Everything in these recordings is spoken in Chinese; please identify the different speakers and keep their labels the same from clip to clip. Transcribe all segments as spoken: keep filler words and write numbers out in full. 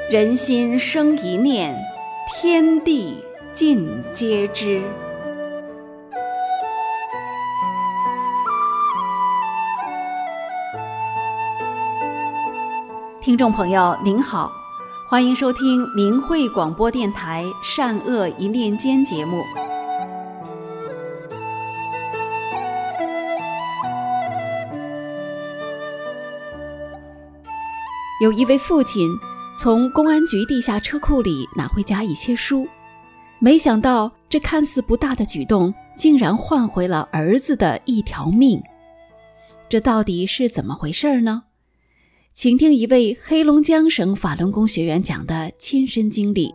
Speaker 1: 人心生一念，天地尽皆知。听众朋友您好，欢迎收听明慧广播电台善恶一念间节目。有一位父亲从公安局地下车库里拿回家一些书，没想到这看似不大的举动竟然换回了儿子的一条命。这到底是怎么回事呢？请听一位黑龙江省法轮功学员讲的亲身经历。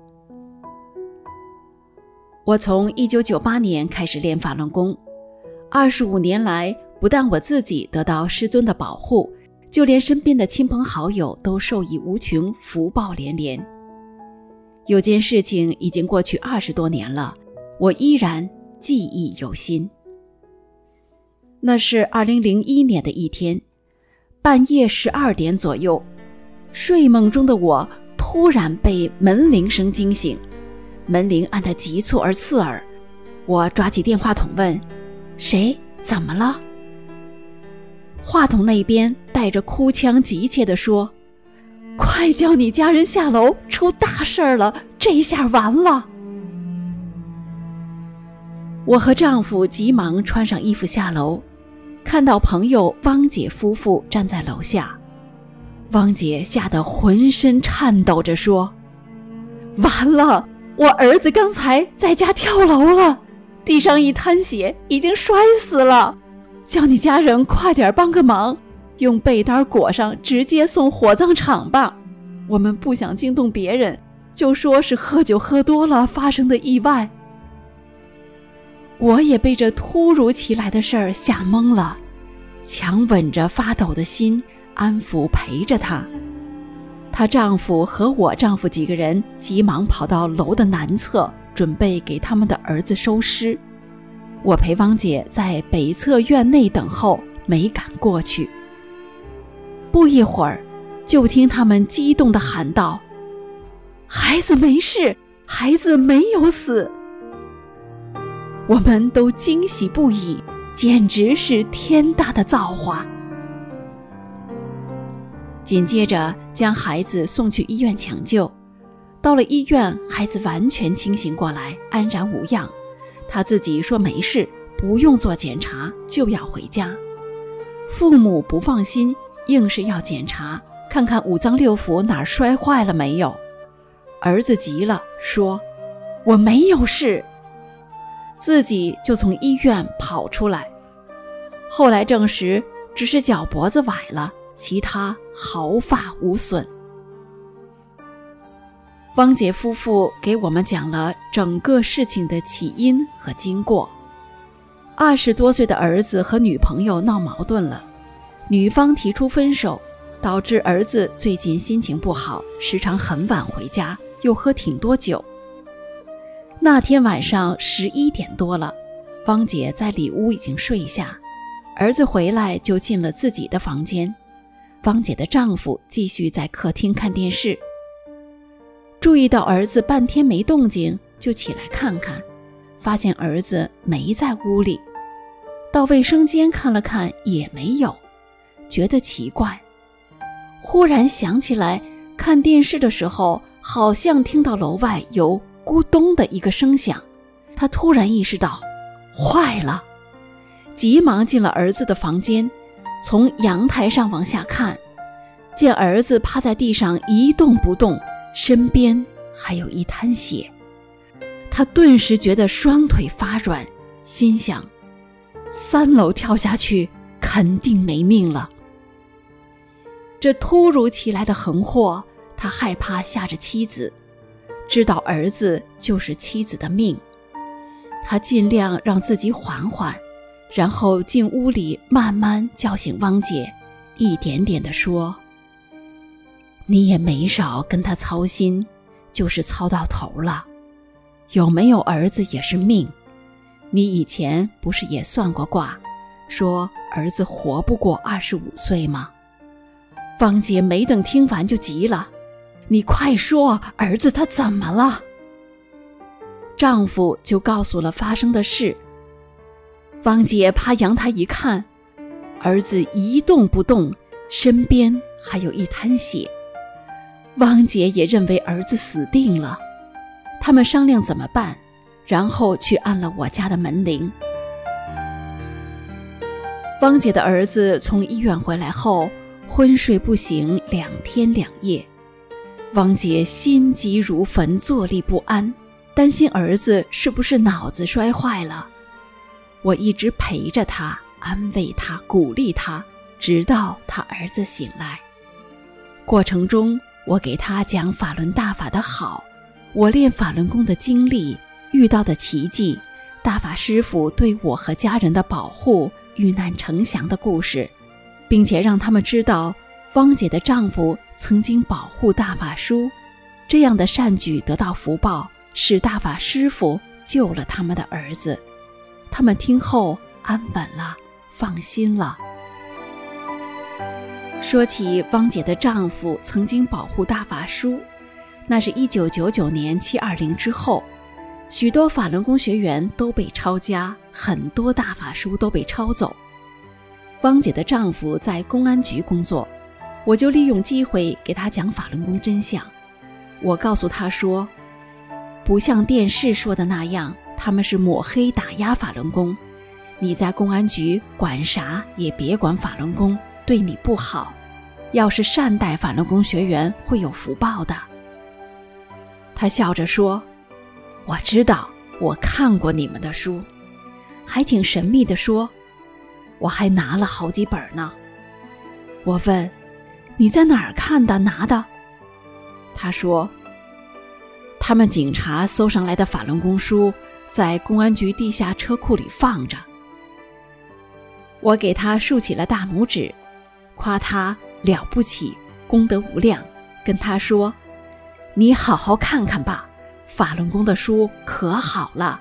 Speaker 1: 我从一九九八年开始练法轮功，二十五年来，不但我自己得到师尊的保护，就连身边的亲朋好友都受益无穷，福报连连。有件事情已经过去二十多年了，我依然记忆犹新。那是二零零一年的一天，半夜十二点左右，睡梦中的我突然被门铃声惊醒，门铃按得急促而刺耳。我抓起电话筒问：谁？怎么了？话筒那边带着哭腔急切地说：快叫你家人下楼，出大事了，这下完了。我和丈夫急忙穿上衣服下楼，看到朋友汪姐夫妇站在楼下。汪姐吓得浑身颤抖着说：完了，我儿子刚才在家跳楼了，地上一滩血，已经摔死了，叫你家人快点帮个忙，用被单裹上，直接送火葬场吧。我们不想惊动别人，就说是喝酒喝多了发生的意外。我也被这突如其来的事儿吓懵了，强吻着发抖的心，安抚陪着她。她丈夫和我丈夫几个人急忙跑到楼的南侧，准备给他们的儿子收尸。我陪汪姐在北侧院内等候，没敢过去。不一会儿，就听他们激动地喊道：孩子没事，孩子没有死。我们都惊喜不已，简直是天大的造化。紧接着将孩子送去医院抢救，到了医院，孩子完全清醒过来，安然无恙。他自己说没事，不用做检查，就要回家。父母不放心，硬是要检查，看看五脏六腑哪儿摔坏了没有。儿子急了，说：我没有事，自己就从医院跑出来。后来证实，只是脚脖子崴了，其他毫发无损。汪姐夫妇给我们讲了整个事情的起因和经过。二十多岁的儿子和女朋友闹矛盾了，女方提出分手，导致儿子最近心情不好，时常很晚回家，又喝挺多酒。那天晚上十一点多了，汪姐在里屋已经睡下，儿子回来就进了自己的房间，汪姐的丈夫继续在客厅看电视。注意到儿子半天没动静，就起来看看，发现儿子没在屋里，到卫生间看了看也没有，觉得奇怪。忽然想起来，看电视的时候好像听到楼外有咕咚的一个声响，他突然意识到坏了，急忙进了儿子的房间，从阳台上往下看，见儿子趴在地上一动不动，身边还有一滩血。他顿时觉得双腿发软，心想三楼跳下去肯定没命了。这突如其来的横祸，他害怕吓着妻子，知道儿子就是妻子的命，他尽量让自己缓缓，然后进屋里慢慢叫醒汪姐，一点点地说：你也没少跟他操心，就是操到头了，有没有儿子也是命，你以前不是也算过卦，说儿子活不过二十五岁吗？汪姐没等听完就急了： 你快说，儿子他怎么了？”丈夫就告诉了发生的事。汪姐爬阳台一看，儿子一动不动，身边还有一滩血。汪姐也认为儿子死定了，他们商量怎么办，然后去按了我家的门铃。汪姐的儿子从医院回来后，昏睡不醒两天两夜。汪姐心急如焚，坐立不安，担心儿子是不是脑子摔坏了。我一直陪着他，安慰他，鼓励他，直到他儿子醒来。过程中，我给他讲法轮大法的好，我练法轮功的经历，遇到的奇迹，大法师父对我和家人的保护，遇难成祥的故事，并且让他们知道汪姐的丈夫曾经保护大法书，这样的善举得到福报，使大法师父救了他们的儿子。他们听后安稳了，放心了。说起汪姐的丈夫曾经保护大法书，那是一九九九年七二零之后，许多法轮功学员都被抄家，很多大法书都被抄走。汪姐的丈夫在公安局工作，我就利用机会给他讲法轮功真相。我告诉他说，不像电视说的那样，他们是抹黑打压法轮功，你在公安局管啥也别管法轮功，对你不好，要是善待法轮功学员会有福报的。他笑着说，我知道，我看过你们的书，还挺神秘地说，我还拿了好几本呢。我问，你在哪儿看的拿的？他说，他们警察搜上来的法轮功书在公安局地下车库里放着。我给他竖起了大拇指，夸他了不起，功德无量，跟他说，你好好看看吧，法轮功的书可好了。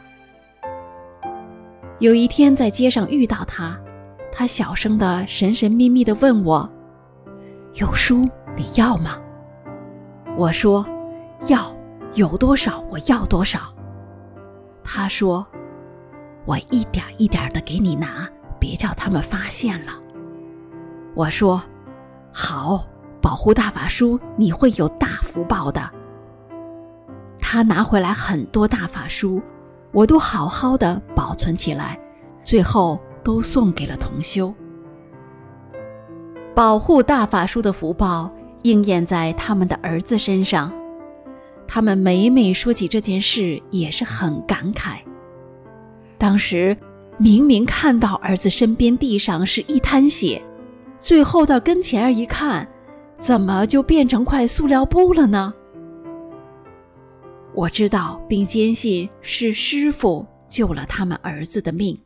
Speaker 1: 有一天在街上遇到他，他小声的神神秘秘地问我，有书你要吗？我说要，有多少我要多少。他说，我一点一点的给你拿，别叫他们发现了。我说，好，保护大法书你会有大福报的。他拿回来很多大法书，我都好好的保存起来，最后都送给了同修。保护大法书的福报应验在他们的儿子身上，他们每每说起这件事也是很感慨。当时明明看到儿子身边地上是一滩血，最后到跟前儿一看，怎么就变成块塑料布了呢？我知道并坚信是师父救了他们儿子的命。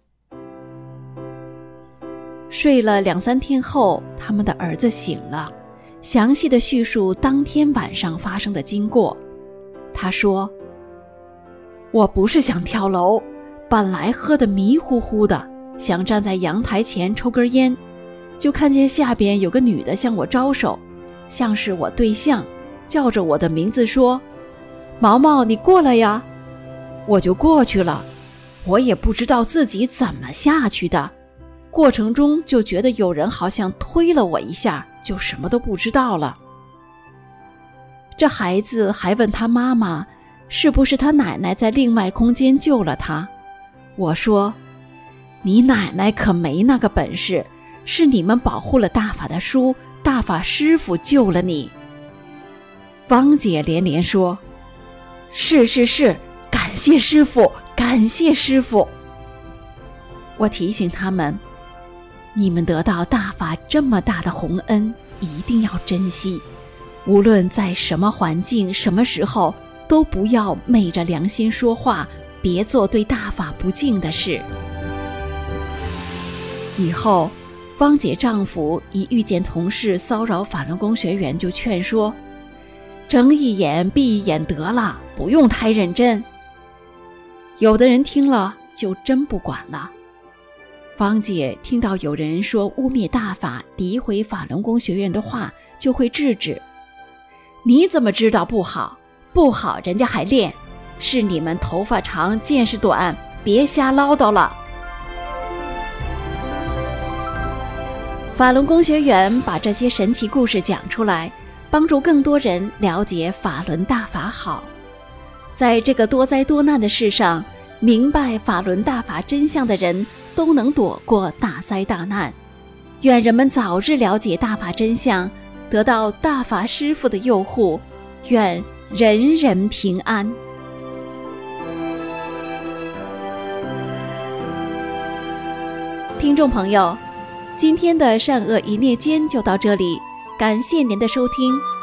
Speaker 1: 睡了两三天后，他们的儿子醒了，详细的叙述当天晚上发生的经过。他说，我不是想跳楼，本来喝得迷糊糊的，想站在阳台前抽根烟，就看见下边有个女的向我招手，像是我对象，叫着我的名字说，毛毛你过来呀。我就过去了，我也不知道自己怎么下去的，过程中就觉得有人好像推了我一下，就什么都不知道了。这孩子还问他妈妈，是不是他奶奶在另外空间救了他？我说，你奶奶可没那个本事，是你们保护了大法的书，大法师父救了你。汪姐连连说，是是是，感谢师父，感谢师父。我提醒他们，你们得到大法这么大的洪恩，一定要珍惜，无论在什么环境什么时候，都不要昧着良心说话，别做对大法不敬的事。以后汪姐丈夫一遇见同事骚扰法轮功学员，就劝说，睁一眼闭一眼得了，不用太认真。有的人听了就真不管了。汪姐听到有人说污蔑大法、诋毁法轮功学院的话，就会制止， 你怎么知道不好？不好人家还练，是你们头发长见识短，别瞎唠叨了。法轮功学员把这些神奇故事讲出来，帮助更多人了解法轮大法好。在这个多灾多难的世上，明白法轮大法真相的人都能躲过大灾大难。愿人们早日了解大法真相，得到大法师父的佑护，愿人人平安。听众朋友，今天的善恶一念间就到这里，感谢您的收听。